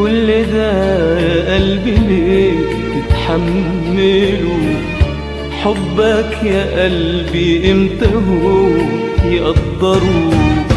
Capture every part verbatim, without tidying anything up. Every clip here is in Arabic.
كل ده يا قلبي ليه تتحمله؟ حبك يا قلبي امتى هو يقدره؟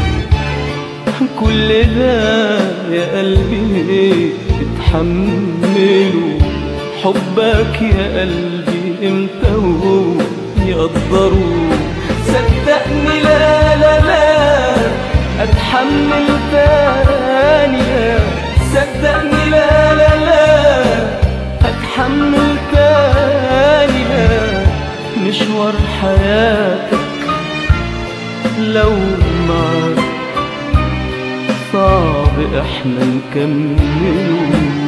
كل ده يا قلبي ليه تتحمله؟ حبك يا قلبي امتى هو يقدره؟ صدقني لا لا لا اتحمل تاني، لا صدقني لا لا لا اتحمل تاني، لا مشوار حياتك لو معاك صعب احنا نكمله.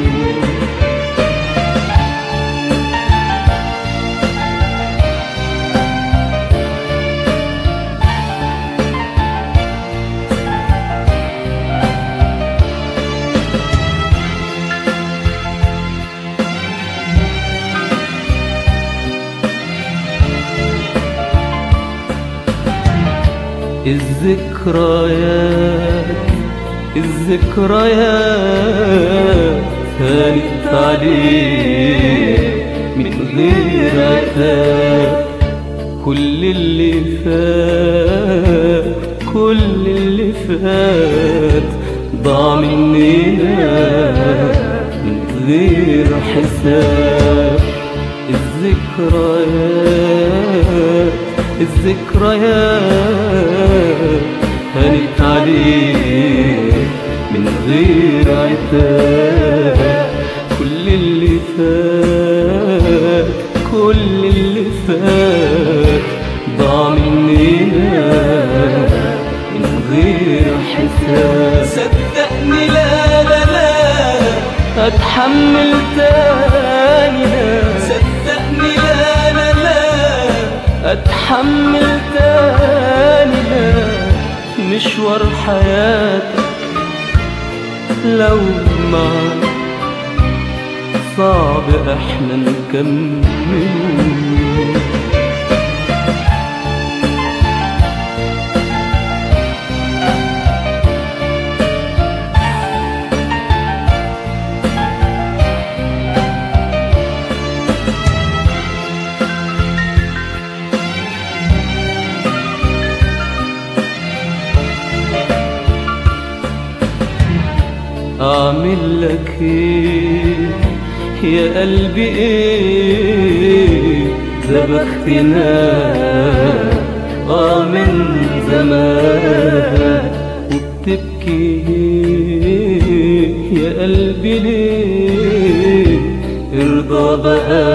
الذكريات الذكريات هانت عليك من غير عتاب. كل اللي فات كل اللي فات ضاع مننا من غير حساب. الذكريات الذكريات هانت عليك من غير عتاب. كل اللي فات كل اللي فات ضاع مننا من غير حساب. صدقني لا لا لا اتحمل تاني، لا صدقني لا لا لا اتحمل تاني، لا مشوار حياتك لو معاك صعب احنا نكمله. أعمل لك إيه يا قلبي إيه؟ ده بختنا آه من زمان وبتبكي يا قلبي ليه؟ ارضى بقى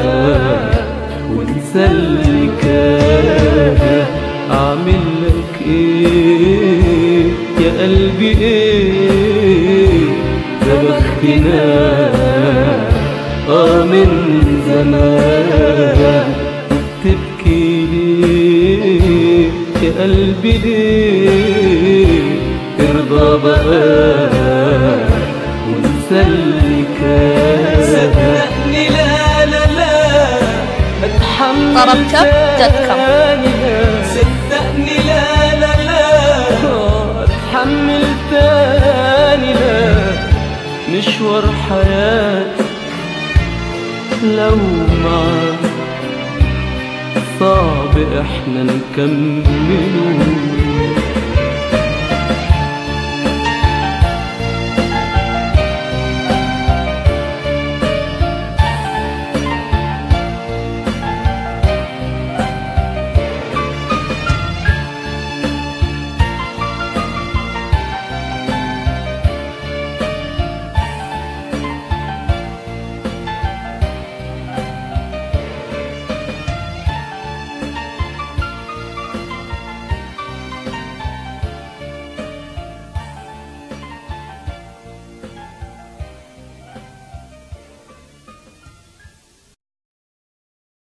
وانسى اللي كان. أعمل لك إيه يا قلبي إيه؟ ده بختنا آه من زمان وبتبكي ليه يا قلبي ليه؟ ارضى بقى وانسى اللي كان. صدقني لا لا لا اتحمل تاني، صدقني لا لا لا اتحمل تاني، لا مشوار حياتك لو معاك صعب احنا نكمله.